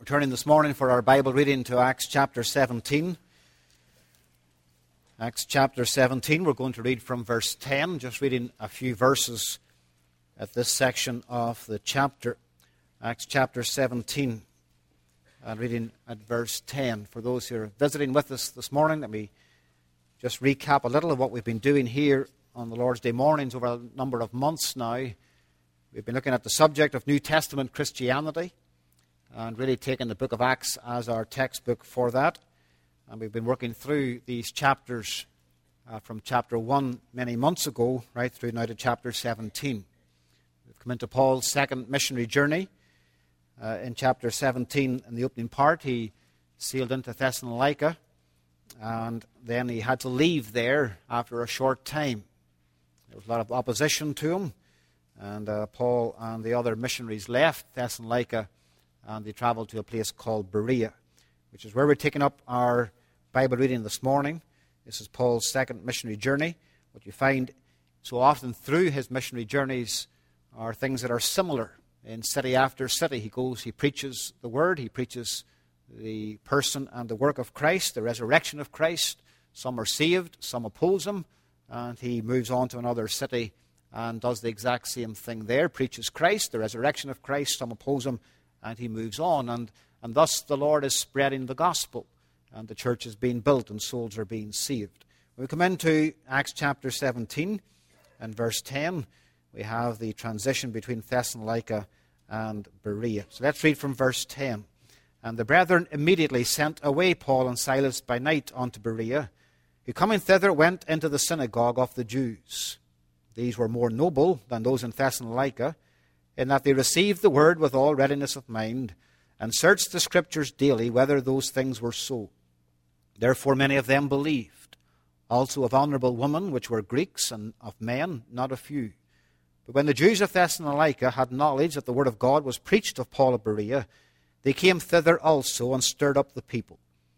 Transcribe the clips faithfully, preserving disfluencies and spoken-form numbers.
We're turning this morning for our Bible reading to Acts chapter seventeen. Acts chapter seventeen, we're going to read from verse ten, just reading a few verses at this section of the chapter. Acts chapter seventeen, and reading at verse ten. For those who are visiting with us this morning, let me just recap a little of what we've been doing here on the Lord's Day mornings over a number of months now. We've been looking at the subject of New Testament Christianity, and really taking the book of Acts as our textbook for that. And we've been working through these chapters uh, from chapter one many months ago, right through now to chapter seventeen. We've come into Paul's second missionary journey. Uh, in chapter seventeen, in the opening part, he sailed into Thessalonica, and then he had to leave there after a short time. There was a lot of opposition to him, and uh, Paul and the other missionaries left Thessalonica, and they traveled to a place called Berea, which is where we're taking up our Bible reading this morning. This is Paul's second missionary journey. What you find so often through his missionary journeys are things that are similar. In city after city, he goes, he preaches the word, he preaches the person and the work of Christ, the resurrection of Christ. Some are saved, some oppose him, and he moves on to another city and does the exact same thing there, preaches Christ, the resurrection of Christ, some oppose him, and he moves on, and, and thus the Lord is spreading the gospel, and the church is being built, and souls are being saved. When we come into Acts chapter seventeen, and verse ten, we have the transition between Thessalonica and Berea. So let's read from verse ten. And the brethren immediately sent away Paul and Silas by night unto Berea, who coming thither went into the synagogue of the Jews. These were more noble than those in Thessalonica, in that they received the word with all readiness of mind, and searched the Scriptures daily whether those things were so. Therefore many of them believed, also of honourable women which were Greeks, and of men not a few. But when the Jews of Thessalonica had knowledge that the word of God was preached of Paul of Berea, they came thither also, and stirred up the people.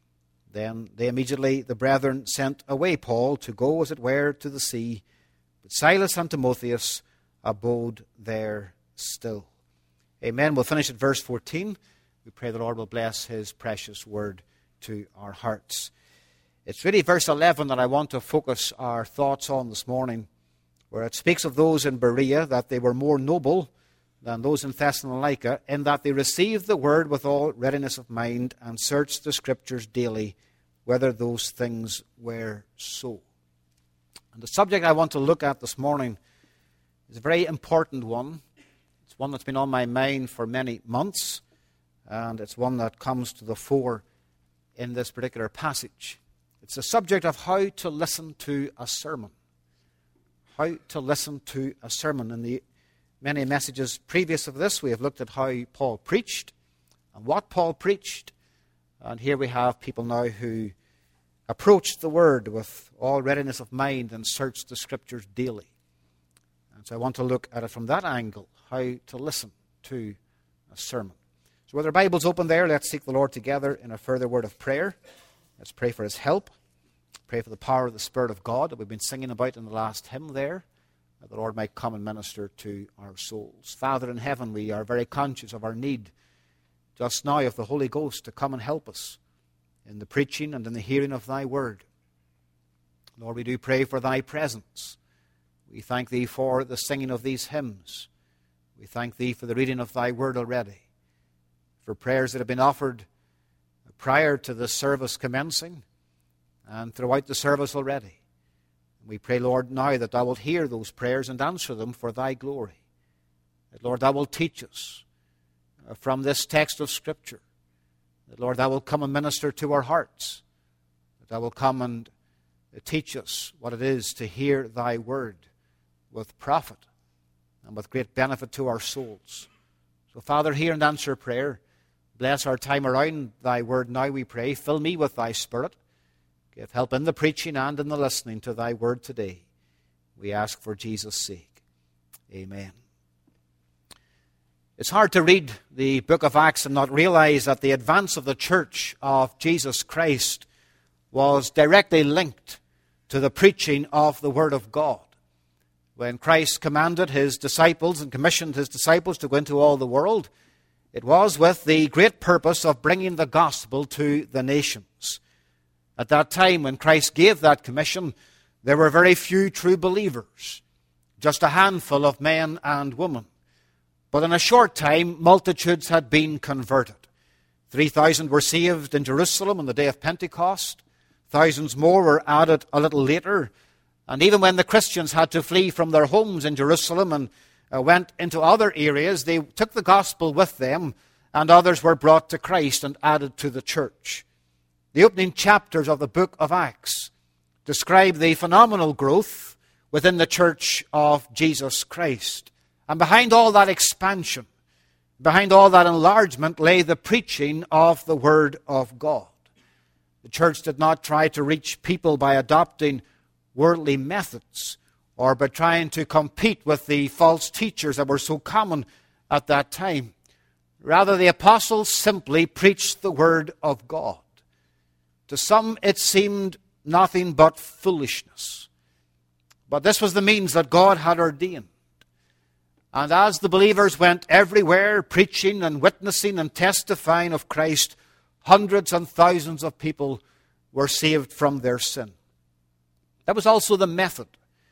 Then they immediately, the brethren, sent away Paul to go, as it were, to the sea, but Silas and Timotheus abode there still. Amen. We'll finish at verse fourteen. We pray the Lord will bless his precious word to our hearts. It's really verse eleven that I want to focus our thoughts on this morning, where it speaks of those in Berea that they were more noble than those in Thessalonica, in that they received the word with all readiness of mind, and searched the Scriptures daily whether those things were so. And the subject I want to look at this morning is a very important one. It's one that's been on my mind for many months, and it's one that comes to the fore in this particular passage. It's the subject of how to listen to a sermon. How to listen to a sermon. In the many messages previous of this, we have looked at how Paul preached and what Paul preached. And here we have people now who approached the word with all readiness of mind and searched the Scriptures daily. And so I want to look at it from that angle, how to listen to a sermon. So with our Bibles open there, let's seek the Lord together in a further word of prayer. Let's pray for his help. Pray for the power of the Spirit of God that we've been singing about in the last hymn there, that the Lord might come and minister to our souls. Father in heaven, we are very conscious of our need just now of the Holy Ghost to come and help us in the preaching and in the hearing of thy word. Lord, we do pray for thy presence. We thank thee for the singing of these hymns. We thank thee for the reading of thy word already, for prayers that have been offered prior to the service commencing and throughout the service already. We pray, Lord, now that thou wilt hear those prayers and answer them for thy glory. That, Lord, thou wilt teach us from this text of Scripture. That, Lord, thou wilt come and minister to our hearts. That thou wilt come and teach us what it is to hear thy word with profit and with great benefit to our souls. So, Father, hear and answer prayer. Bless our time around thy word now, we pray. Fill me with thy Spirit. Give help in the preaching and in the listening to thy word today. We ask for Jesus' sake. Amen. It's hard to read the book of Acts and not realize that the advance of the church of Jesus Christ was directly linked to the preaching of the word of God. When Christ commanded his disciples and commissioned his disciples to go into all the world, It was with the great purpose of bringing the gospel to the nations. At that time, when Christ gave that commission, there were very few true believers, just a handful of men and women. But in a short time, multitudes had been converted. three thousand were saved in Jerusalem on the day of Pentecost. Thousands more were added a little later. And even when the Christians had to flee from their homes in Jerusalem and uh, went into other areas, they took the gospel with them, and others were brought to Christ and added to the church. The opening chapters of the book of Acts describe the phenomenal growth within the church of Jesus Christ. And behind all that expansion, behind all that enlargement, lay the preaching of the Word of God. The church did not try to reach people by adopting worldly methods or by trying to compete with the false teachers that were so common at that time. Rather, the apostles simply preached the Word of God. To some, it seemed nothing but foolishness. But this was the means that God had ordained. And as the believers went everywhere preaching and witnessing and testifying of Christ, hundreds and thousands of people were saved from their sin. That was also the method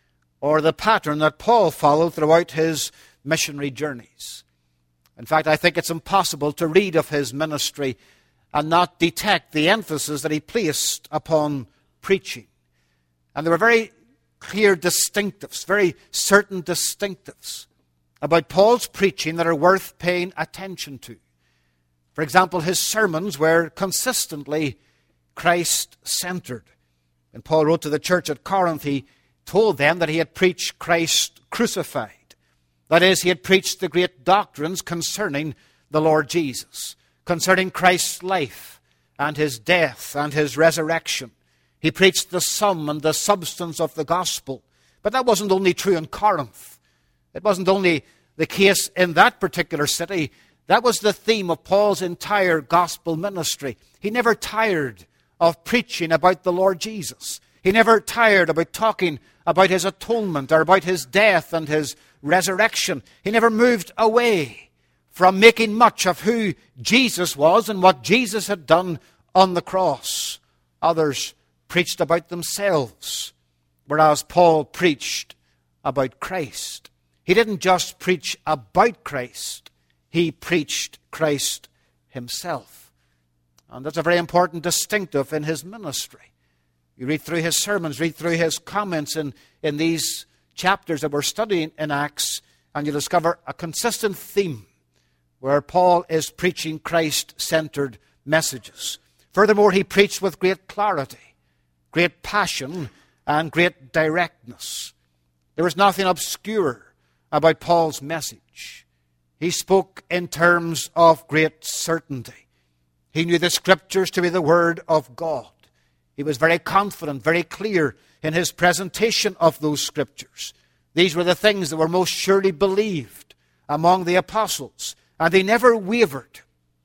or the pattern that Paul followed throughout his missionary journeys. In fact, I think it's impossible to read of his ministry and not detect the emphasis that he placed upon preaching. And there were very clear distinctives, very certain distinctives about Paul's preaching that are worth paying attention to. For example, his sermons were consistently Christ-centered. When Paul wrote to the church at Corinth, he told them that he had preached Christ crucified. That is, he had preached the great doctrines concerning the Lord Jesus, concerning Christ's life and his death and his resurrection. He preached the sum and the substance of the gospel. But that wasn't only true in Corinth. It wasn't only the case in that particular city. That was the theme of Paul's entire gospel ministry. He never tired of preaching about the Lord Jesus. He never tired about talking about his atonement or about his death and his resurrection. He never moved away from making much of who Jesus was and what Jesus had done on the cross. Others preached about themselves, whereas Paul preached about Christ. He didn't just preach about Christ, he preached Christ himself. And that's a very important distinctive in his ministry. You read through his sermons, read through his comments in, in these chapters that we're studying in Acts, and you discover a consistent theme where Paul is preaching Christ-centered messages. Furthermore, he preached with great clarity, great passion, and great directness. There was nothing obscure about Paul's message. He spoke in terms of great certainty. He knew the Scriptures to be the Word of God. He was very confident, very clear in his presentation of those Scriptures. These were the things that were most surely believed among the apostles. And they never wavered,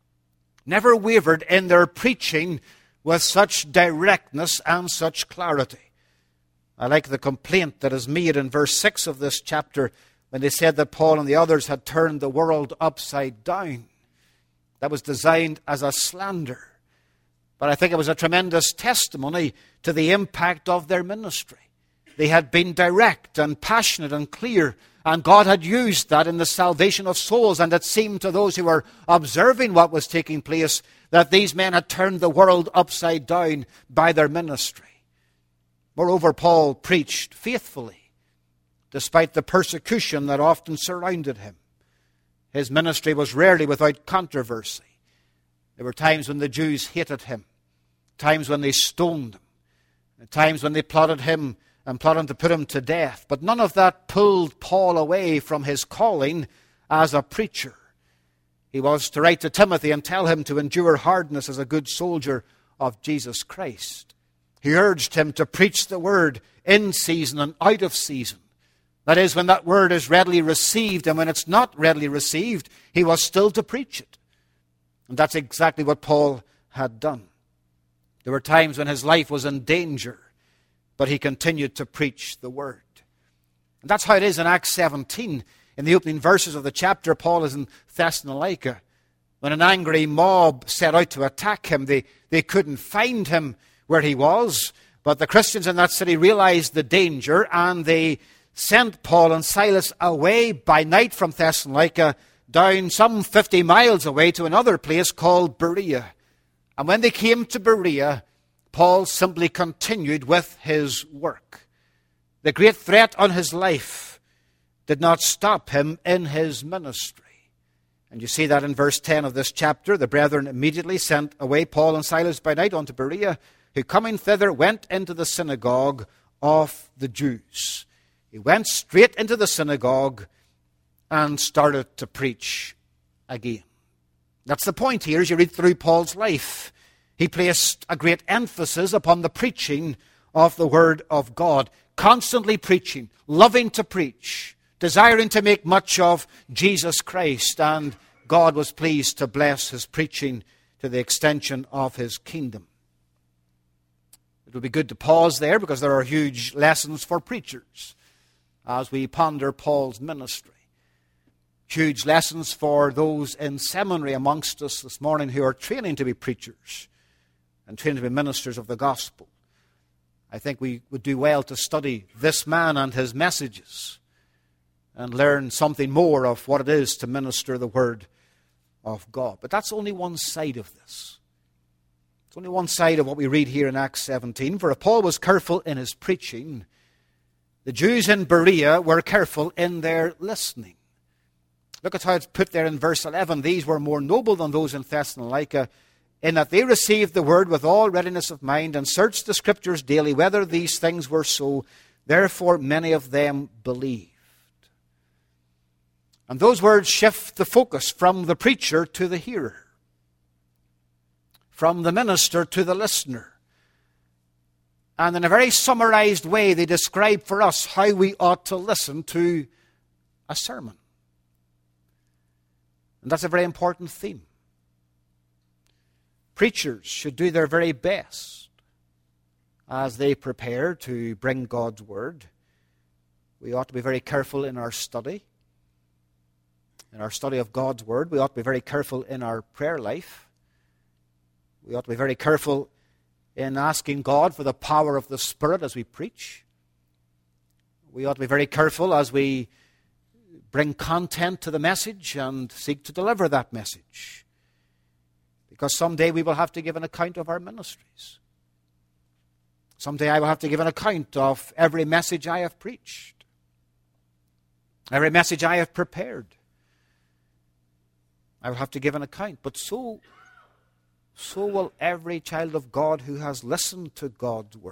never wavered in their preaching with such directness and such clarity. I like the complaint that is made in verse six of this chapter when they said that Paul and the others had turned the world upside down. That was designed as a slander. But I think it was a tremendous testimony to the impact of their ministry. They had been direct and passionate and clear, and God had used that in the salvation of souls. And it seemed to those who were observing what was taking place that these men had turned the world upside down by their ministry. Moreover, Paul preached faithfully, despite the persecution that often surrounded him. His ministry was rarely without controversy. There were times when the Jews hated him, times when they stoned him, and times when they plotted him and plotted to put him to death. But none of that pulled Paul away from his calling as a preacher. He was to write to Timothy and tell him to endure hardness as a good soldier of Jesus Christ. He urged him to preach the word in season and out of season. That is, when that word is readily received, and when it's not readily received, he was still to preach it. And that's exactly what Paul had done. There were times when his life was in danger, but he continued to preach the word. And that's how it is in Acts seventeen. In the opening verses of the chapter, Paul is in Thessalonica. When an angry mob set out to attack him, they, they couldn't find him where he was. But the Christians in that city realized the danger, and they sent Paul and Silas away by night from Thessalonica down some fifty miles away to another place called Berea. And when they came to Berea, Paul simply continued with his work. The great threat on his life did not stop him in his ministry. And you see that in verse ten of this chapter. The brethren immediately sent away Paul and Silas by night unto Berea, who coming thither went into the synagogue of the Jews. He went straight into the synagogue and started to preach again. That's the point here as you read through Paul's life. He placed a great emphasis upon the preaching of the Word of God. Constantly preaching, loving to preach, desiring to make much of Jesus Christ, and God was pleased to bless his preaching to the extension of his kingdom. It would be good to pause there because there are huge lessons for preachers as we ponder Paul's ministry. Huge lessons for those in seminary amongst us this morning who are training to be preachers and training to be ministers of the gospel. I think we would do well to study this man and his messages and learn something more of what it is to minister the Word of God. But that's only one side of this. It's only one side of what we read here in Acts seventeen. For if Paul was careful in his preaching, the Jews in Berea were careful in their listening. Look at how it's put there in verse eleven. These were more noble than those in Thessalonica, in that they received the word with all readiness of mind and searched the Scriptures daily whether these things were so. Therefore many of them believed. And those words shift the focus from the preacher to the hearer, from the minister to the listener. And in a very summarized way, they describe for us how we ought to listen to a sermon. And that's a very important theme. Preachers should do their very best as they prepare to bring God's Word. We ought to be very careful in our study. In our study of God's Word, we ought to be very careful in our prayer life. We ought to be very careful in asking God for the power of the Spirit as we preach. We ought to be very careful as we bring content to the message and seek to deliver that message. Because someday we will have to give an account of our ministries. Someday I will have to give an account of every message I have preached, every message I have prepared. I will have to give an account. But so, so will every child of God who has listened to God's Word.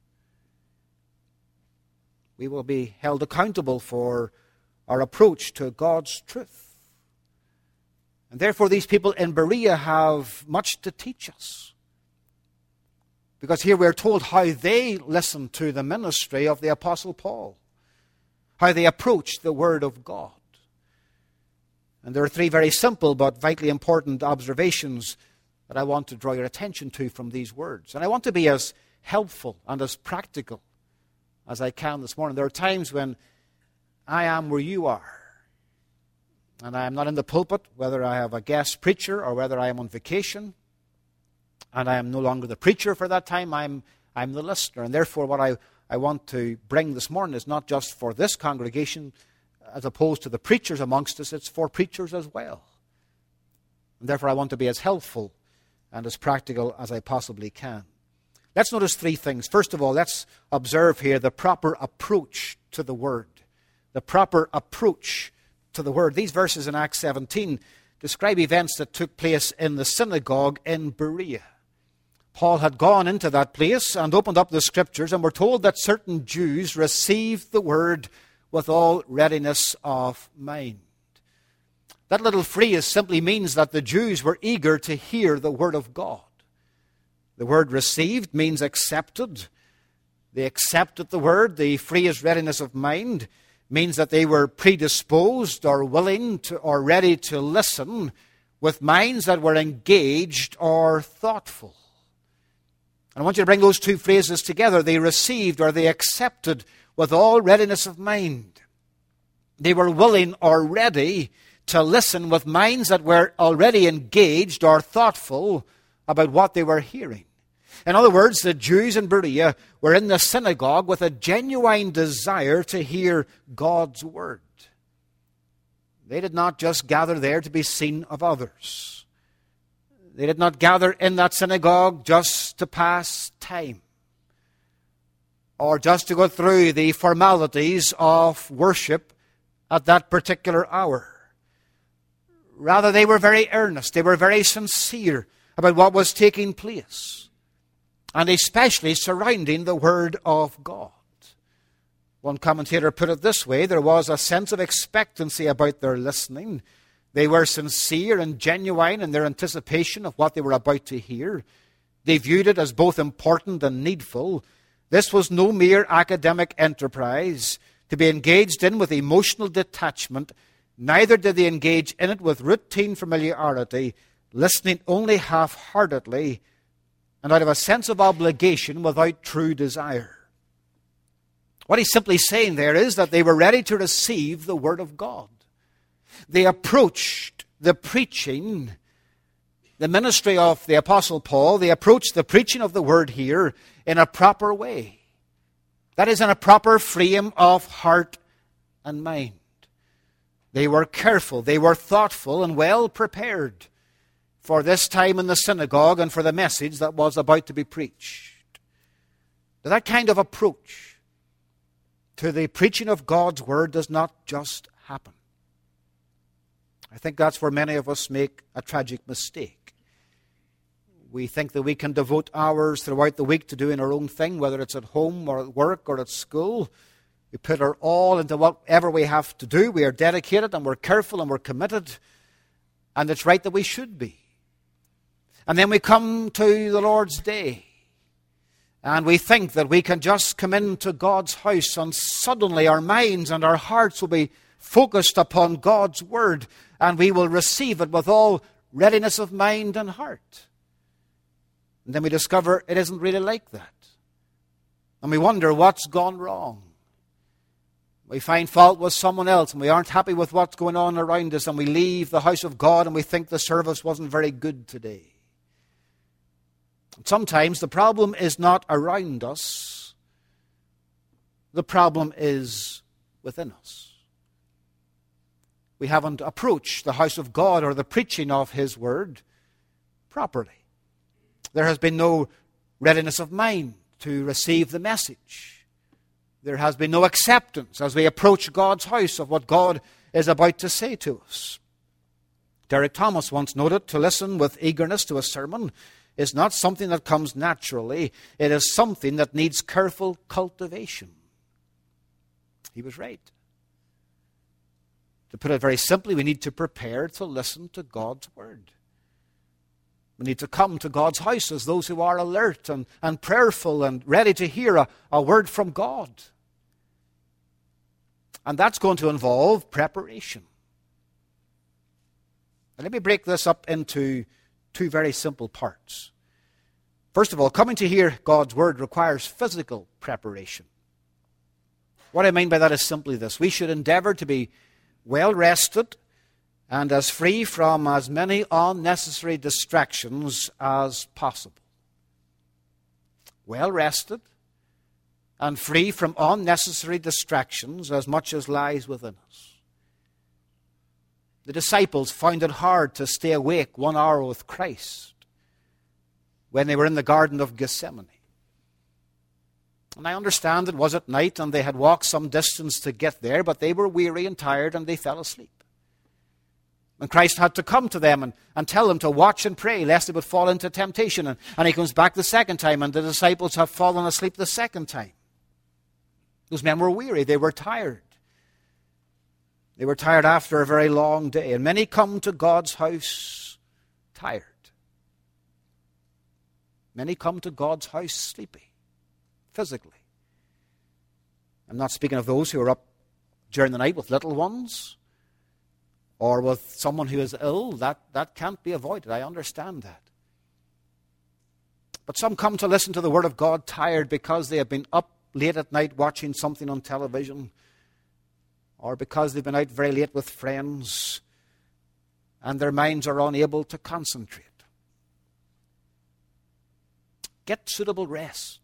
We will be held accountable for our approach to God's truth. And therefore these people in Berea have much to teach us. Because here we're told how they listened to the ministry of the Apostle Paul, how they approached the Word of God. And there are three very simple but vitally important observations that I want to draw your attention to from these words. And I want to be as helpful and as practical as I can this morning. There are times when I am where you are, and I am not in the pulpit, whether I have a guest preacher or whether I am on vacation, and I am no longer the preacher for that time. I'm, I'm the listener. And therefore what I, I want to bring this morning is not just for this congregation, as opposed to the preachers amongst us, it's for preachers as well. And therefore I want to be as helpful and as practical as I possibly can. Let's notice three things. First of all, let's observe here the proper approach to the Word. The proper approach to the Word. These verses in Acts seventeen describe events that took place in the synagogue in Berea. Paul had gone into that place and opened up the Scriptures, and we're told that certain Jews received the Word with all readiness of mind. That little phrase simply means that the Jews were eager to hear the Word of God. The word received means accepted. They accepted the Word. The phrase readiness of mind means that they were predisposed or willing to or ready to listen with minds that were engaged or thoughtful. And I want you to bring those two phrases together. They received or they accepted with all readiness of mind. They were willing or ready to listen with minds that were already engaged or thoughtful about what they were hearing. In other words, the Jews in Berea were in the synagogue with a genuine desire to hear God's word. They did not just gather there to be seen of others. They did not gather in that synagogue just to pass time or just to go through the formalities of worship at that particular hour. Rather, they were very earnest. They were very sincere about what was taking place, and especially surrounding the Word of God. One commentator put it this way: there was a sense of expectancy about their listening. They were sincere and genuine in their anticipation of what they were about to hear. They viewed it as both important and needful. This was no mere academic enterprise to be engaged in with emotional detachment. Neither did they engage in it with routine familiarity, listening only half-heartedly and out of a sense of obligation without true desire. What he's simply saying there is that they were ready to receive the Word of God. They approached the preaching, the ministry of the Apostle Paul, they approached the preaching of the Word here in a proper way. That is, in a proper frame of heart and mind. They were careful, they were thoughtful and well prepared for this time in the synagogue and for the message that was about to be preached. That kind of approach to the preaching of God's Word does not just happen. I think that's where many of us make a tragic mistake. We think that we can devote hours throughout the week to doing our own thing, whether it's at home or at work or at school. We put our all into whatever we have to do. We are dedicated and we're careful and we're committed. And it's right that we should be. And then we come to the Lord's Day. And we think that we can just come into God's house and suddenly our minds and our hearts will be focused upon God's Word. And we will receive it with all readiness of mind and heart. And then we discover it isn't really like that. And we wonder what's gone wrong. We find fault with someone else and we aren't happy with what's going on around us, and we leave the house of God and we think the service wasn't very good today. And sometimes the problem is not around us. The problem is within us. We haven't approached the house of God or the preaching of His Word properly. There has been no readiness of mind to receive the message. There has been no acceptance as we approach God's house of what God is about to say to us. Derek Thomas once noted, to listen with eagerness to a sermon is not something that comes naturally. It is something that needs careful cultivation. He was right. To put it very simply, we need to prepare to listen to God's Word. We need to come to God's house as those who are alert and, and prayerful and ready to hear a, a word from God. And that's going to involve preparation. And let me break this up into two very simple parts. First of all, coming to hear God's Word requires physical preparation. What I mean by that is simply this: we should endeavor to be well rested and as free from as many unnecessary distractions as possible. Well rested and free from unnecessary distractions as much as lies within us. The disciples found it hard to stay awake one hour with Christ when they were in the Garden of Gethsemane. And I understand it was at night and they had walked some distance to get there, but they were weary and tired and they fell asleep. And Christ had to come to them and, and tell them to watch and pray lest they would fall into temptation. And, and He comes back the second time and the disciples have fallen asleep the second time. Those men were weary. They were tired. They were tired after a very long day. And many come to God's house tired. Many come to God's house sleepy, physically. I'm not speaking of those who are up during the night with little ones or with someone who is ill. That, that can't be avoided. I understand that. But some come to listen to the Word of God tired because they have been up late at night watching something on television, or because they've been out very late with friends, and their minds are unable to concentrate. Get suitable rest.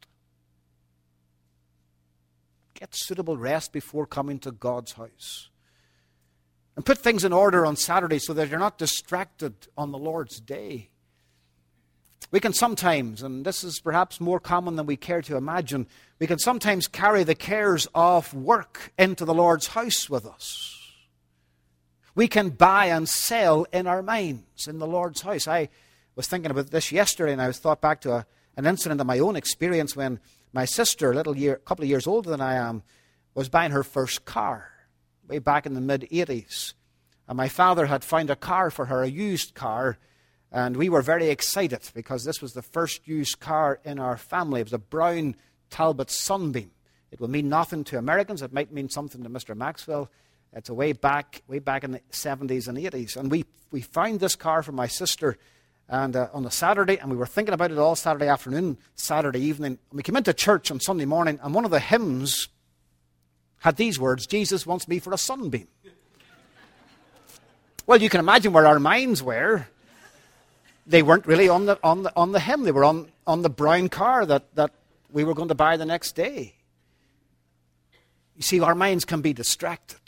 Get suitable rest before coming to God's house. And put things in order on Saturday so that you're not distracted on the Lord's day. We can sometimes, and this is perhaps more common than we care to imagine, we can sometimes carry the cares of work into the Lord's house with us. We can buy and sell in our minds in the Lord's house. I was thinking about this yesterday, and I was thought back to a, an incident of my own experience when my sister, a little year, a couple of years older than I am, was buying her first car way back in the mid eighties. And my father had found a car for her, a used car, and we were very excited because this was the first used car in our family. It was a brown Talbot Sunbeam. It will mean nothing to Americans. It might mean something to Mister Maxwell. It's a way back, way back in the seventies and eighties. And we, we found this car for my sister and uh, on a Saturday, and we were thinking about it all Saturday afternoon, Saturday evening. And we came into church on Sunday morning, and one of the hymns had these words, "Jesus wants me for a sunbeam." Well, you can imagine where our minds were. They weren't really on the on the on the hymn. They were on, on the brown car that, that we were going to buy the next day. You see, our minds can be distracted.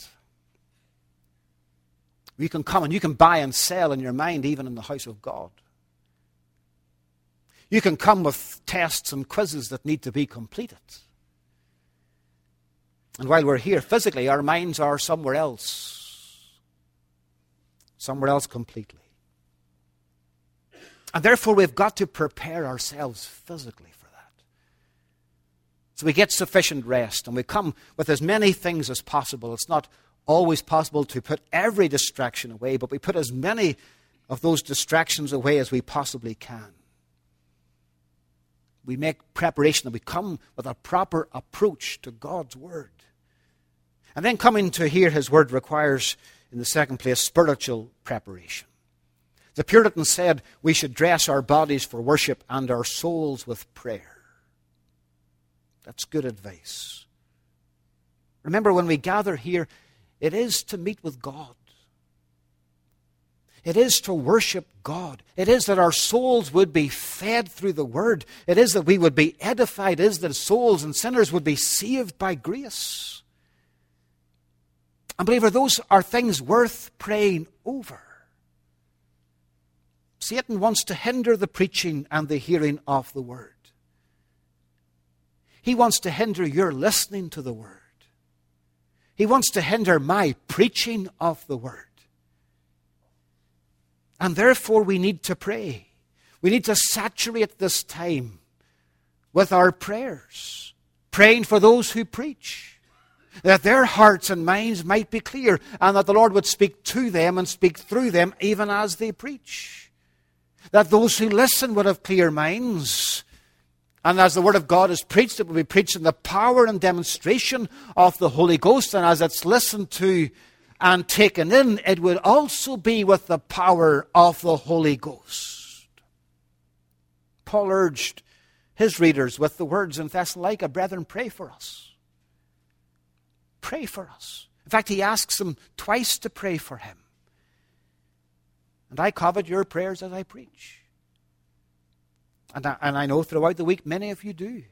You can come and you can buy and sell in your mind even in the house of God. You can come with tests and quizzes that need to be completed. And while we're here physically, our minds are somewhere else. Somewhere else completely. And therefore we've got to prepare ourselves physically for that. So we get sufficient rest and we come with as many things as possible. It's not always possible to put every distraction away, but we put as many of those distractions away as we possibly can. We make preparation and we come with a proper approach to God's Word. And then coming to hear His Word requires, in the second place, spiritual preparation. The Puritans said we should dress our bodies for worship and our souls with prayer. That's good advice. Remember, when we gather here, it is to meet with God. It is to worship God. It is that our souls would be fed through the Word. It is that we would be edified. It is that souls and sinners would be saved by grace. And believer, those are things worth praying over. Satan wants to hinder the preaching and the hearing of the Word. He wants to hinder your listening to the Word. He wants to hinder my preaching of the Word. And therefore we need to pray. We need to saturate this time with our prayers, praying for those who preach, that their hearts and minds might be clear, and that the Lord would speak to them and speak through them even as they preach. That those who listen would have clear minds, and as the Word of God is preached, it will be preached in the power and demonstration of the Holy Ghost, and as it's listened to and taken in, it would also be with the power of the Holy Ghost. Paul urged his readers with the words in Thessalonica, "Brethren, pray for us." Pray for us. In fact, he asks them twice to pray for him. And I covet your prayers as I preach. And I, and I know throughout the week many of you do.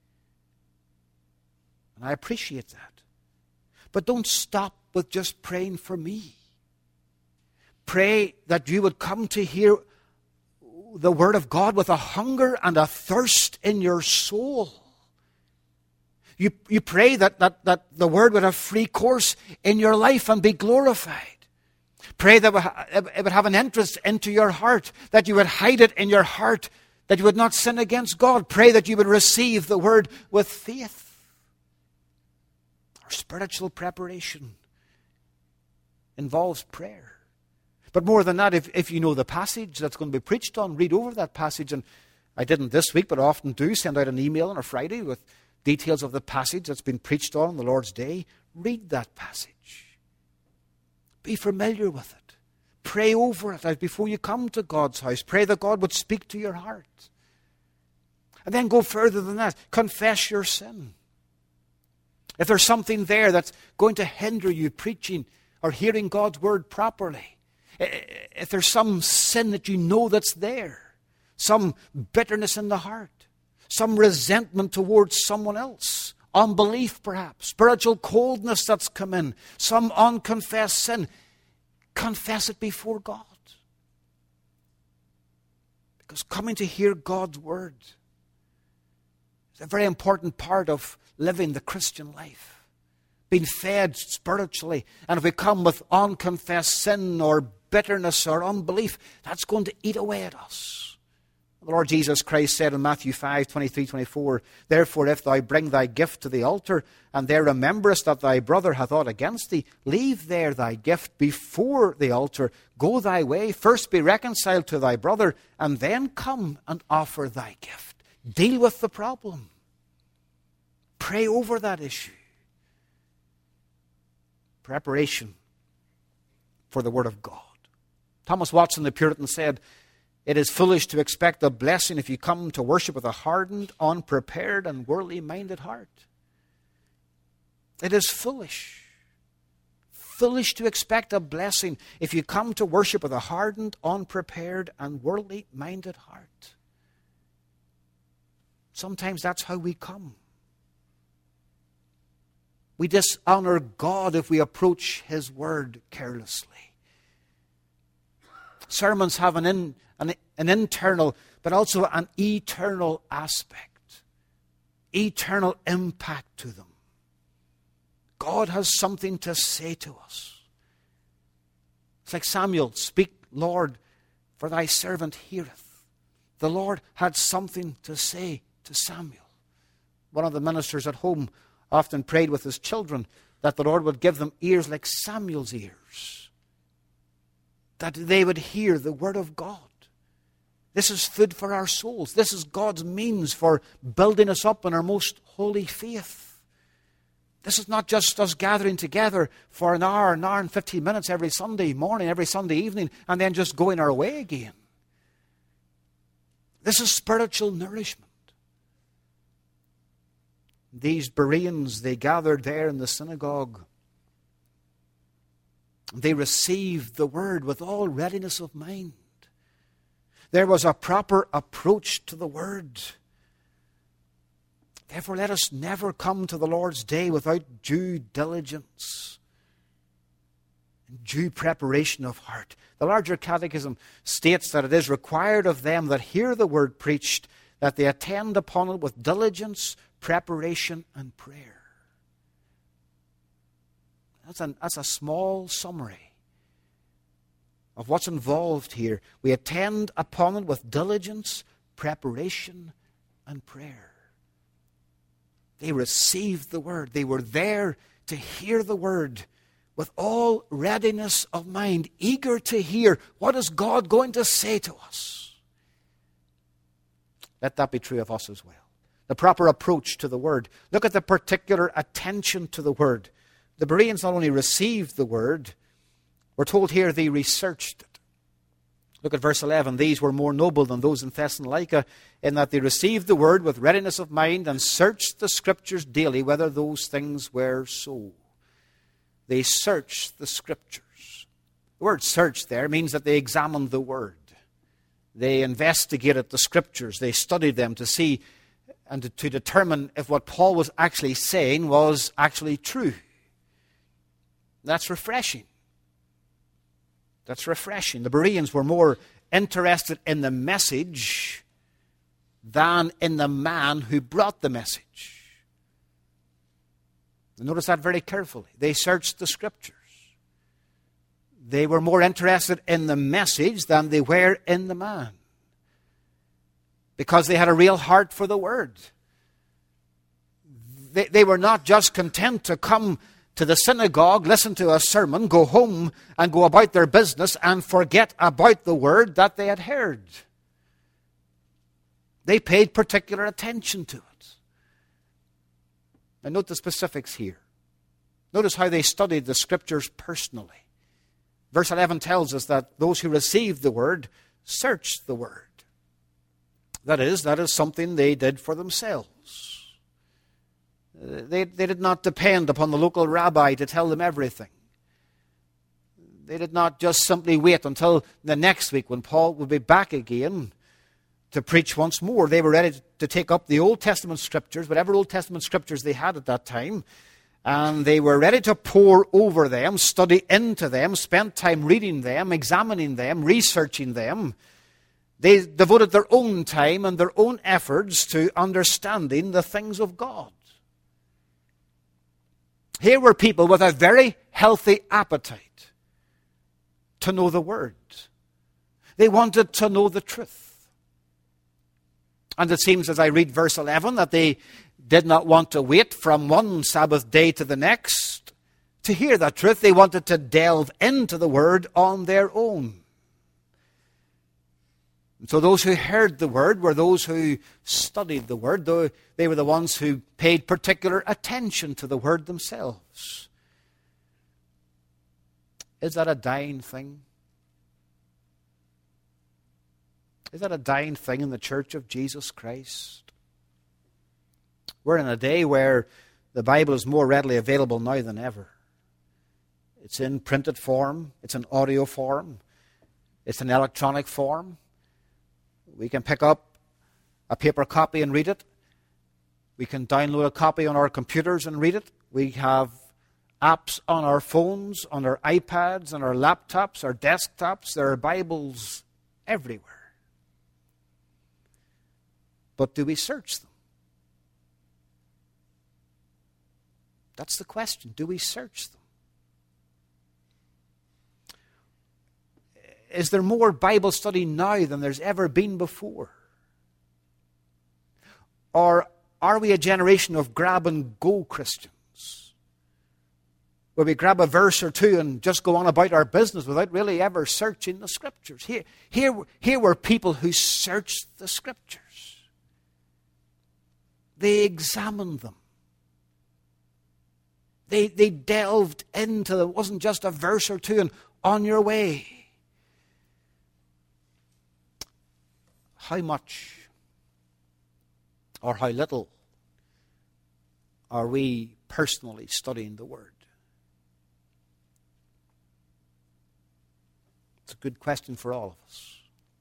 And I appreciate that. But don't stop with just praying for me. Pray that you would come to hear the Word of God with a hunger and a thirst in your soul. You, you pray that, that, that the Word would have free course in your life and be glorified. Pray that it would have an interest into your heart, that you would hide it in your heart, that you would not sin against God. Pray that you would receive the Word with faith. Our spiritual preparation involves prayer. But more than that, if, if you know the passage that's going to be preached on, read over that passage. And I didn't this week, but I often do send out an email on a Friday with details of the passage that's been preached on on the Lord's Day. Read that passage. Be familiar with it. Pray over it as before you come to God's house. Pray that God would speak to your heart. And then go further than that. Confess your sin. If there's something there that's going to hinder you preaching or hearing God's Word properly, If there's some sin that you know that's there, some bitterness in the heart, some resentment towards someone else, unbelief perhaps, spiritual coldness that's come in, some unconfessed sin, confess it before God. Because coming to hear God's word is a very important part of living the Christian life. Being fed spiritually. And if we come with unconfessed sin or bitterness or unbelief, that's going to eat away at us. The Lord Jesus Christ said in Matthew five, twenty-three, twenty-four, Therefore, if thou bring thy gift to the altar, and there rememberest that thy brother hath aught against thee, leave there thy gift before the altar, go thy way, first be reconciled to thy brother, and then come and offer thy gift. Deal with the problem. Pray over that issue. Preparation for the Word of God. Thomas Watson, the Puritan, said, It is foolish to expect a blessing if you come to worship with a hardened, unprepared, and worldly-minded heart. It is foolish. Foolish to expect a blessing if you come to worship with a hardened, unprepared, and worldly-minded heart. Sometimes that's how we come. We dishonor God if we approach His Word carelessly. Sermons have an, in, an, an internal, but also an eternal aspect. Eternal impact to them. God has something to say to us. It's like Samuel, Speak, Lord, for thy servant heareth. The Lord had something to say to Samuel. One of the ministers at home often prayed with his children that the Lord would give them ears like Samuel's ears. That they would hear the Word of God. This is food for our souls. This is God's means for building us up in our most holy faith. This is not just us gathering together for an hour, an hour and fifteen minutes every Sunday morning, every Sunday evening, and then just going our way again. This is spiritual nourishment. These Bereans, they gathered there in the synagogue. They received the Word with all readiness of mind. There was a proper approach to the Word. Therefore, let us never come to the Lord's day without due diligence and due preparation of heart. The larger catechism states that it is required of them that hear the Word preached that they attend upon it with diligence, preparation, and prayer. That's a, that's a small summary of what's involved here. We attend upon it with diligence, preparation, and prayer. They received the Word. They were there to hear the Word with all readiness of mind, eager to hear what is God going to say to us. Let that be true of us as well. The proper approach to the Word. Look at the particular attention to the Word. The Bereans not only received the Word, we're told here they researched it. Look at verse eleven. These were more noble than those in Thessalonica, in that they received the Word with readiness of mind and searched the Scriptures daily, whether those things were so. They searched the Scriptures. The word search there means that they examined the Word. They investigated the Scriptures. They studied them to see and to, to determine if what Paul was actually saying was actually true. That's refreshing. That's refreshing. The Bereans were more interested in the message than in the man who brought the message. Notice that very carefully. They searched the Scriptures. They were more interested in the message than they were in the man, because they had a real heart for the Word. They, they were not just content to come to the synagogue, listen to a sermon, go home and go about their business and forget about the Word that they had heard. They paid particular attention to it. And note the specifics here. Notice how they studied the Scriptures personally. Verse eleven tells us that those who received the Word searched the Word. That is, that is something they did for themselves. They, they did not depend upon the local rabbi to tell them everything. They did not just simply wait until the next week when Paul would be back again to preach once more. They were ready to take up the Old Testament scriptures, whatever Old Testament scriptures they had at that time, and they were ready to pore over them, study into them, spend time reading them, examining them, researching them. They devoted their own time and their own efforts to understanding the things of God. Here were people with a very healthy appetite to know the Word. They wanted to know the truth. And it seems, as I read verse eleven, that they did not want to wait from one Sabbath day to the next to hear that truth. They wanted to delve into the Word on their own. And so those who heard the Word were those who studied the Word. Though they were the ones who paid particular attention to the Word themselves. Is that a dying thing? Is that a dying thing in the Church of Jesus Christ? We're in a day where the Bible is more readily available now than ever. It's in printed form. It's in audio form. It's in electronic form. We can pick up a paper copy and read it. We can download a copy on our computers and read it. We have apps on our phones, on our iPads, on our laptops, our desktops. There are Bibles everywhere. But do we search them? That's the question. Do we search them? Is there more Bible study now than there's ever been before? Or are we a generation of grab-and-go Christians? Where we grab a verse or two and just go on about our business without really ever searching the Scriptures. Here, here, here were people who searched the Scriptures. They examined them. They, they delved into them. It wasn't just a verse or two and on your way. How much or how little are we personally studying the Word? It's a good question for all of us.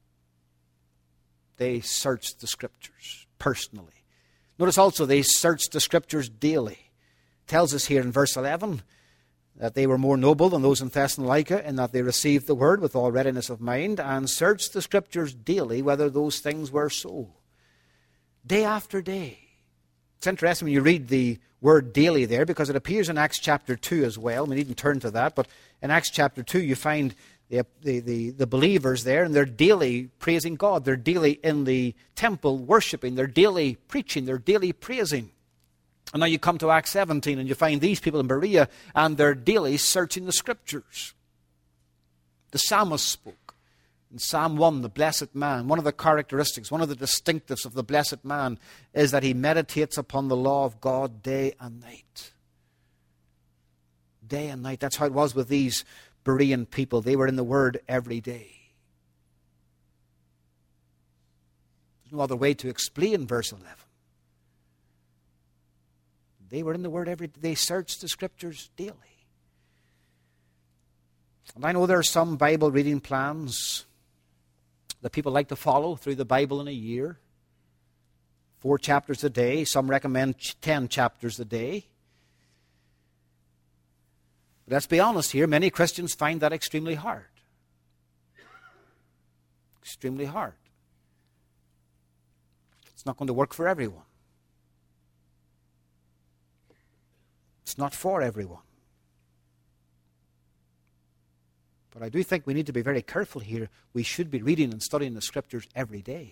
They searched the Scriptures personally. Notice also they searched the Scriptures daily. It tells us here in verse eleven that they were more noble than those in Thessalonica, in that they received the Word with all readiness of mind and searched the Scriptures daily whether those things were so. Day after day. It's interesting when you read the word daily there, because it appears in Acts chapter two as well. We needn't turn to that, but in Acts chapter two you find the, the, the, the believers there, and they're daily praising God. They're daily in the temple worshiping. They're daily preaching. They're daily praising. And now you come to Acts seventeen and you find these people in Berea, and they're daily searching the Scriptures. The psalmist spoke in Psalm one, the blessed man. One of the characteristics, one of the distinctives of the blessed man is that he meditates upon the law of God day and night. Day and night. That's how it was with these Berean people. They were in the Word every day. There's no other way to explain verse eleven. They were in the Word every day. They searched the Scriptures daily. And I know there are some Bible reading plans that people like to follow through the Bible in a year. Four chapters a day. Some recommend ten chapters a day. But let's be honest here. Many Christians find that extremely hard. Extremely hard. It's not going to work for everyone. It's not for everyone. But I do think we need to be very careful here. We should be reading and studying the Scriptures every day.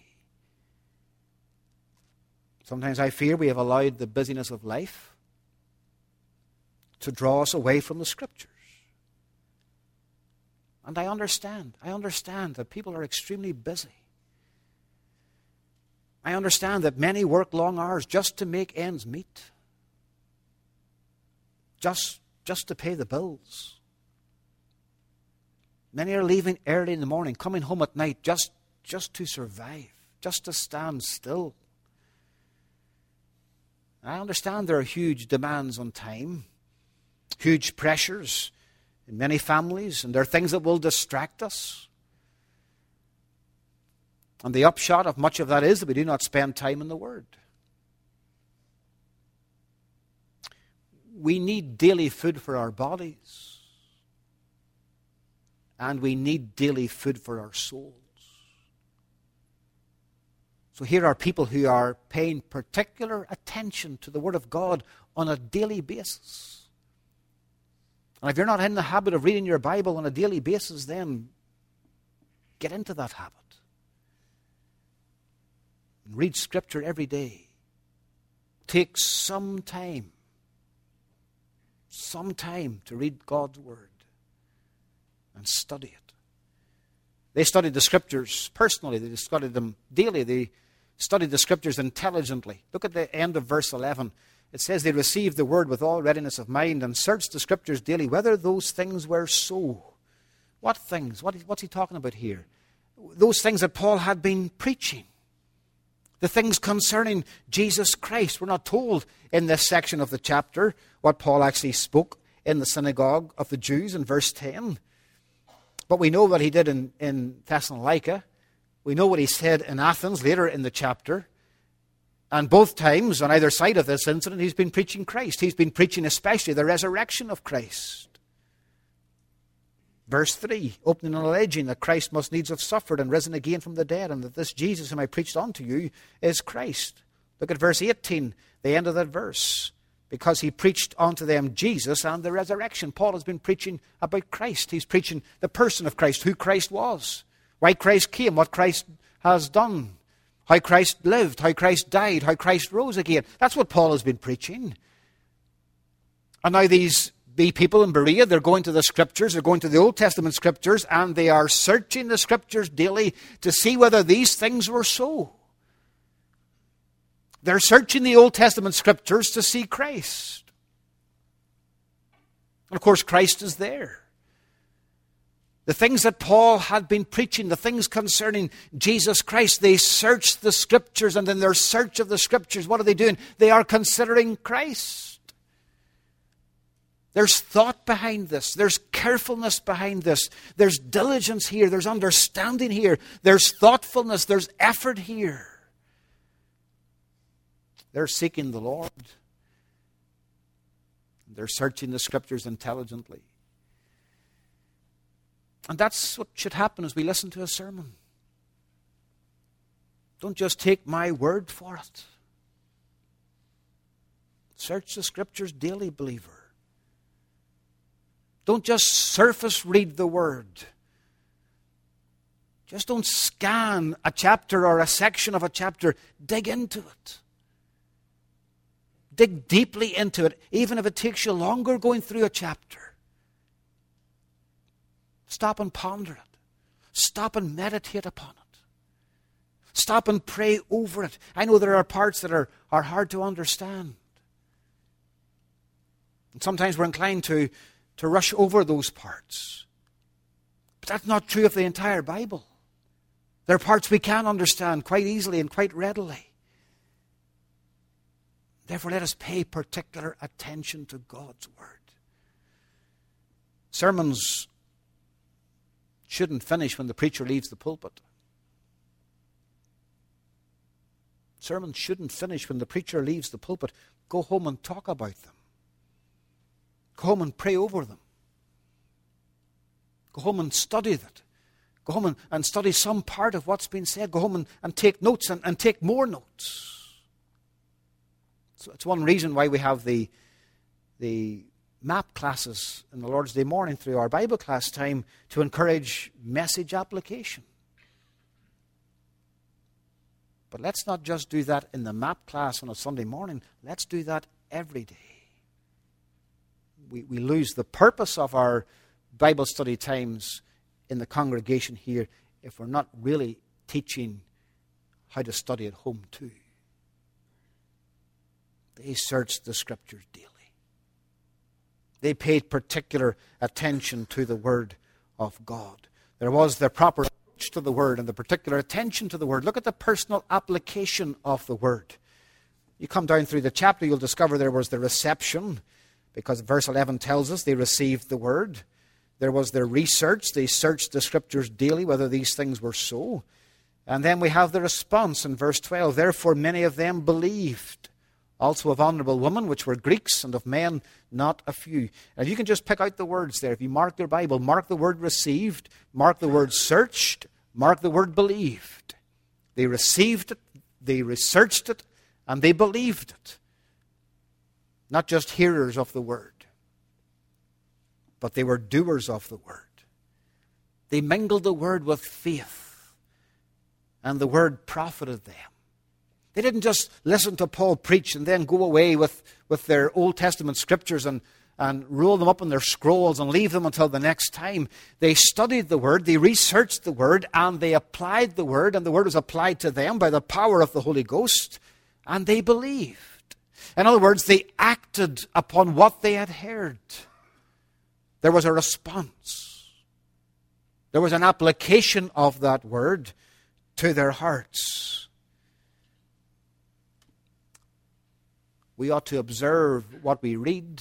Sometimes I fear we have allowed the busyness of life to draw us away from the Scriptures. And I understand. I understand that people are extremely busy. I understand that many work long hours just to make ends meet. Just, just to pay the bills. Many are leaving early in the morning, coming home at night just, just to survive, just to stand still. I understand there are huge demands on time, huge pressures in many families, and there are things that will distract us. And the upshot of much of that is that we do not spend time in the Word. We need daily food for our bodies, and we need daily food for our souls. So here are people who are paying particular attention to the Word of God on a daily basis. And if you're not in the habit of reading your Bible on a daily basis, then get into that habit. And read Scripture every day. Take some time, some time to read God's Word and study it. They studied the Scriptures personally. They studied them daily. They studied the Scriptures intelligently. Look at the end of verse eleven. It says they received the Word with all readiness of mind and searched the Scriptures daily, whether those things were so. What things? What, what's he talking about here? Those things that Paul had been preaching. The things concerning Jesus Christ. We're not told in this section of the chapter what Paul actually spoke in the synagogue of the Jews in verse ten. But we know what he did in, in Thessalonica. We know what he said in Athens later in the chapter. And both times, on either side of this incident, he's been preaching Christ. He's been preaching especially the resurrection of Christ. Verse three, opening and alleging that Christ must needs have suffered and risen again from the dead, and that this Jesus whom I preached unto you is Christ. Look at verse eighteen, the end of that verse. Because he preached unto them Jesus and the resurrection. Paul has been preaching about Christ. He's preaching the person of Christ, who Christ was, why Christ came, what Christ has done, how Christ lived, how Christ died, how Christ rose again. That's what Paul has been preaching. And now these be people in Berea, they're going to the Scriptures, they're going to the Old Testament Scriptures, and they are searching the Scriptures daily to see whether these things were so. They're searching the Old Testament Scriptures to see Christ. And of course, Christ is there. The things that Paul had been preaching, the things concerning Jesus Christ, they searched the Scriptures, and in their search of the Scriptures, what are they doing? They are considering Christ. There's thought behind this. There's carefulness behind this. There's diligence here. There's understanding here. There's thoughtfulness. There's effort here. They're seeking the Lord. They're searching the Scriptures intelligently. And that's what should happen as we listen to a sermon. Don't just take my word for it. Search the Scriptures daily, believer. Don't just surface read the Word. Just don't scan a chapter or a section of a chapter. Dig into it. Dig deeply into it, even if it takes you longer going through a chapter. Stop and ponder it. Stop and meditate upon it. Stop and pray over it. I know there are parts that are, are hard to understand. And sometimes we're inclined to to rush over those parts. But that's not true of the entire Bible. There are parts we can understand quite easily and quite readily. Therefore, let us pay particular attention to God's Word. Sermons shouldn't finish when the preacher leaves the pulpit. Sermons shouldn't finish when the preacher leaves the pulpit. Go home and talk about them. Go home and pray over them. Go home and study that. Go home and, and study some part of what's been said. Go home and, and take notes and, and take more notes. So it's one reason why we have the, the map classes in the Lord's Day morning through our Bible class time to encourage message application. But let's not just do that in the map class on a Sunday morning. Let's do that every day. We, we lose the purpose of our Bible study times in the congregation here if we're not really teaching how to study at home too. They searched the Scriptures daily. They paid particular attention to the Word of God. There was the proper approach to the Word and the particular attention to the Word. Look at the personal application of the Word. You come down through the chapter, you'll discover there was the reception, because verse eleven tells us they received the Word. There was their research. They searched the Scriptures daily, whether these things were so. And then we have the response in verse twelve. Therefore many of them believed, also of honourable women, which were Greeks, and of men not a few. And you can just pick out the words there. If you mark your Bible, mark the word received, mark the word searched, mark the word believed. They received it, they researched it, and they believed it. Not just hearers of the word, but they were doers of the word. They mingled the word with faith, and the word profited them. They didn't just listen to Paul preach and then go away with, with their Old Testament scriptures and, and roll them up in their scrolls and leave them until the next time. They studied the word, they researched the word, and they applied the word, and the word was applied to them by the power of the Holy Ghost, and they believed. In other words, they acted upon what they had heard. There was a response. There was an application of that word to their hearts. We ought to observe what we read,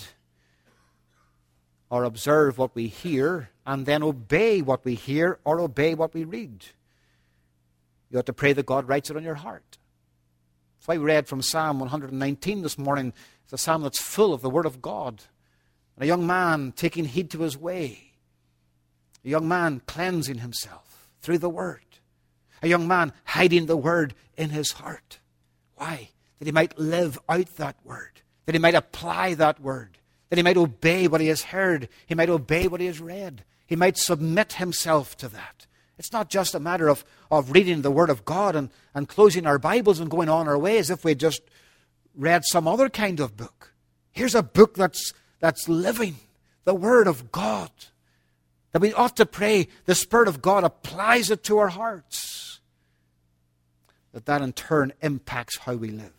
or observe what we hear, and then obey what we hear or obey what we read. You ought to pray that God writes it on your heart. That's why we read from Psalm one nineteen this morning. It's a psalm that's full of the Word of God. And a young man taking heed to his way. A young man cleansing himself through the Word. A young man hiding the Word in his heart. Why? That he might live out that Word. That he might apply that Word. That he might obey what he has heard. He might obey what he has read. He might submit himself to that. It's not just a matter of, of reading the Word of God and, and closing our Bibles and going on our way as if we just read some other kind of book. Here's a book that's, that's living. The Word of God. That we ought to pray the Spirit of God applies it to our hearts. That that in turn impacts how we live.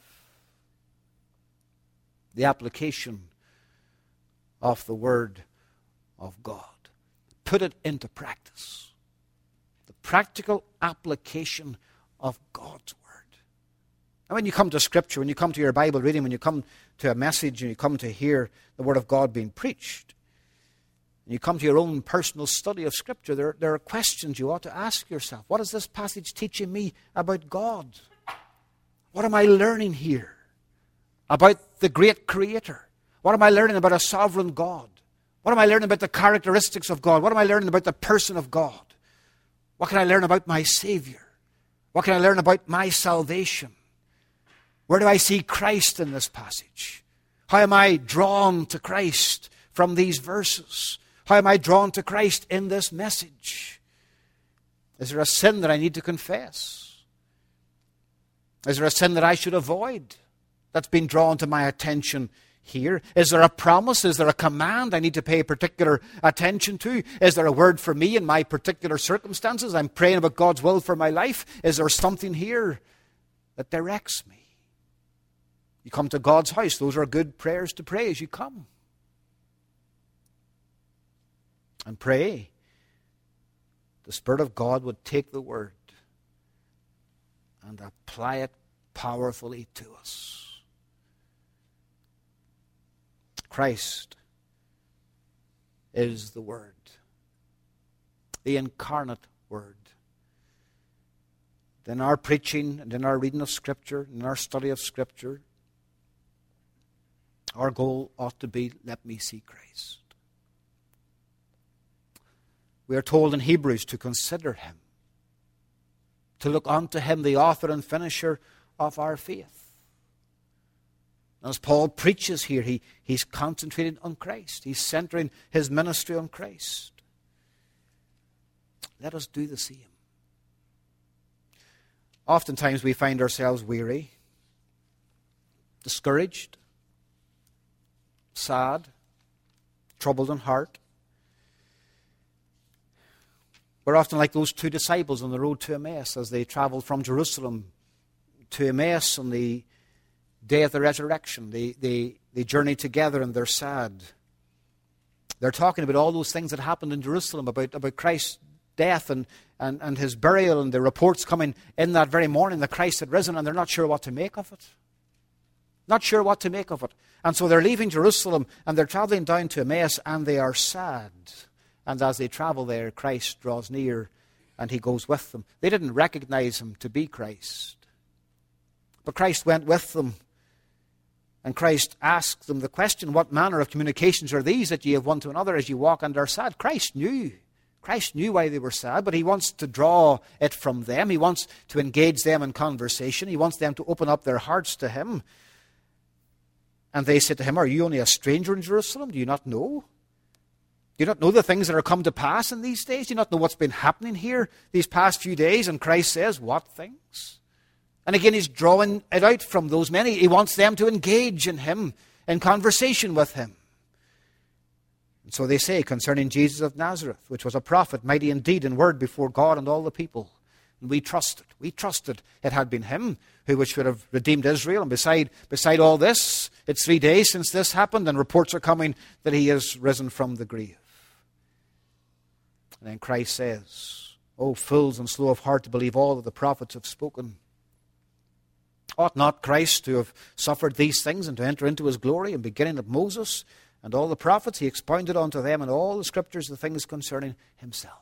The application of the Word of God. Put it into practice. The practical application of God's Word. And when you come to Scripture, when you come to your Bible reading, when you come to a message and you come to hear the Word of God being preached, and you come to your own personal study of Scripture, there, there are questions you ought to ask yourself. What is this passage teaching me about God? What am I learning here about the great Creator? What am I learning about a sovereign God? What am I learning about the characteristics of God? What am I learning about the person of God? What can I learn about my Savior? What can I learn about my salvation? Where do I see Christ in this passage? How am I drawn to Christ from these verses? How am I drawn to Christ in this message? Is there a sin that I need to confess? Is there a sin that I should avoid that's been drawn to my attention here? Is there a promise? Is there a command I need to pay particular attention to? Is there a word for me in my particular circumstances? I'm praying about God's will for my life. Is there something here that directs me? You come to God's house. Those are good prayers to pray as you come. And pray the Spirit of God would take the Word and apply it powerfully to us. Christ is the Word, the incarnate Word. In our preaching and in our reading of Scripture, in our study of Scripture, our goal ought to be, let me see Christ. We are told in Hebrews to consider Him, to look unto Him, the author and finisher of our faith. As Paul preaches here, he, he's concentrated on Christ. He's centering his ministry on Christ. Let us do the same. Oftentimes we find ourselves weary, discouraged, sad, troubled in heart. We're often like those two disciples on the road to Emmaus as they traveled from Jerusalem to Emmaus on the day of the resurrection. They, they, they journey together and they're sad. They're talking about all those things that happened in Jerusalem, about, about Christ's death and, and, and his burial, and the reports coming in that very morning that Christ had risen, and they're not sure what to make of it. Not sure what to make of it. And so they're leaving Jerusalem and they're traveling down to Emmaus and they are sad. And as they travel there, Christ draws near and he goes with them. They didn't recognize him to be Christ. But Christ went with them. And Christ asked them the question, what manner of communications are these that ye have one to another as ye walk and are sad? Christ knew. Christ knew why they were sad, but he wants to draw it from them. He wants to engage them in conversation. He wants them to open up their hearts to him. And they said to him, are you only a stranger in Jerusalem? Do you not know? Do you not know the things that are come to pass in these days? Do you not know what's been happening here these past few days? And Christ says, what things? And again, he's drawing it out from those men. He wants them to engage in him, in conversation with him. And so they say concerning Jesus of Nazareth, which was a prophet, mighty in deed and word before God and all the people. And we trusted. We trusted it had been him who which would have redeemed Israel. And beside, beside all this, it's three days since this happened, and reports are coming that he is risen from the grave. And then Christ says, O fools and slow of heart to believe all that the prophets have spoken. Ought not Christ to have suffered these things and to enter into his glory? And beginning at Moses and all the prophets, he expounded unto them in all the scriptures the things concerning himself.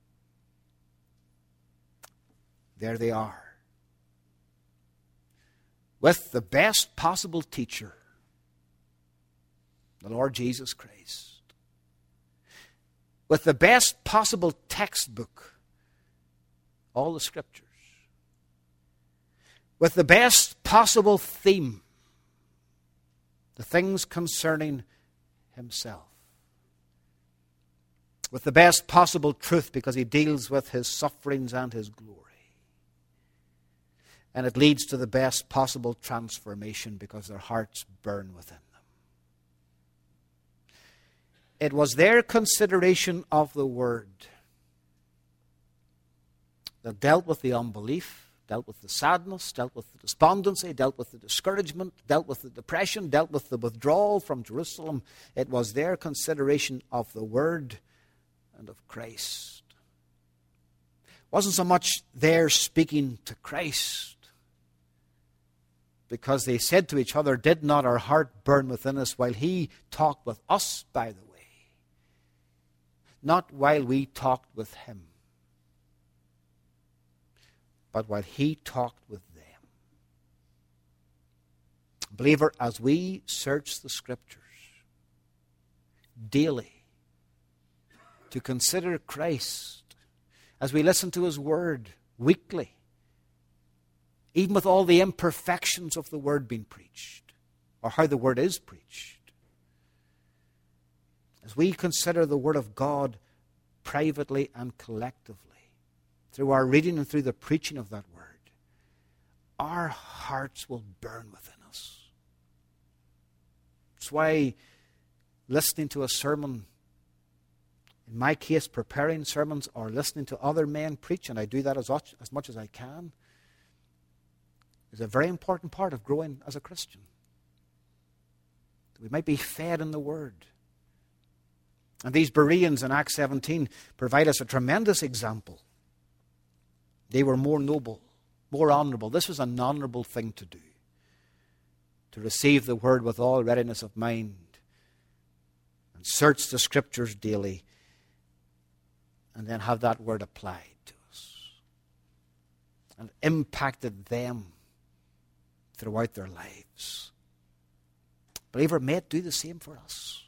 There they are. With the best possible teacher, the Lord Jesus Christ. With the best possible textbook, all the scriptures. With the best possible theme, the things concerning himself. With the best possible truth, because he deals with his sufferings and his glory. And it leads to the best possible transformation because their hearts burn within them. It was their consideration of the word that dealt with the unbelief, dealt with the sadness, dealt with the despondency, dealt with the discouragement, dealt with the depression, dealt with the withdrawal from Jerusalem. It was their consideration of the word and of Christ. It wasn't so much their speaking to Christ, because they said to each other, did not our heart burn within us while he talked with us, by the way? Not while we talked with him, but while he talked with them. Believer, as we search the Scriptures daily to consider Christ, as we listen to his word weekly, even with all the imperfections of the word being preached, or how the word is preached, as we consider the word of God privately and collectively, through our reading and through the preaching of that word, our hearts will burn within us. That's why listening to a sermon, in my case, preparing sermons or listening to other men preach, and I do that as much as, much as I can, is a very important part of growing as a Christian. We might be fed in the word. And these Bereans in Acts seventeen provide us a tremendous example. They were more noble, more honourable. This was an honourable thing to do. To receive the word with all readiness of mind and search the Scriptures daily and then have that word applied to us and impacted them throughout their lives. Believer, may it do the same for us.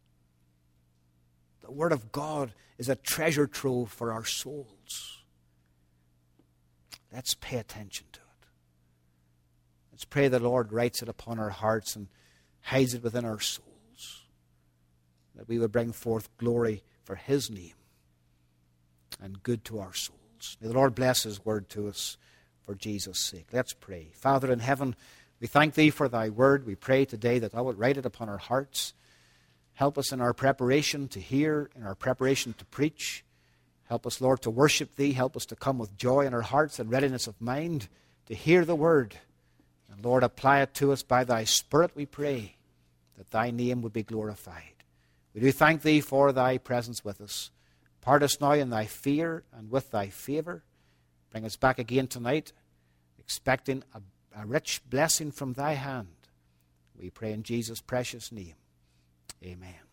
The Word of God is a treasure trove for our souls. Let's pay attention to it. Let's pray the Lord writes it upon our hearts and hides it within our souls, that we would bring forth glory for his name and good to our souls. May the Lord bless his word to us for Jesus' sake. Let's pray. Father in heaven, we thank thee for thy word. We pray today that thou wilt write it upon our hearts. Help us in our preparation to hear, in our preparation to preach. Help us, Lord, to worship thee. Help us to come with joy in our hearts and readiness of mind to hear the word. And Lord, apply it to us by thy Spirit, we pray, that thy name would be glorified. We do thank thee for thy presence with us. Part us now in thy fear and with thy favour. Bring us back again tonight, expecting a, a rich blessing from thy hand. We pray in Jesus' precious name. Amen.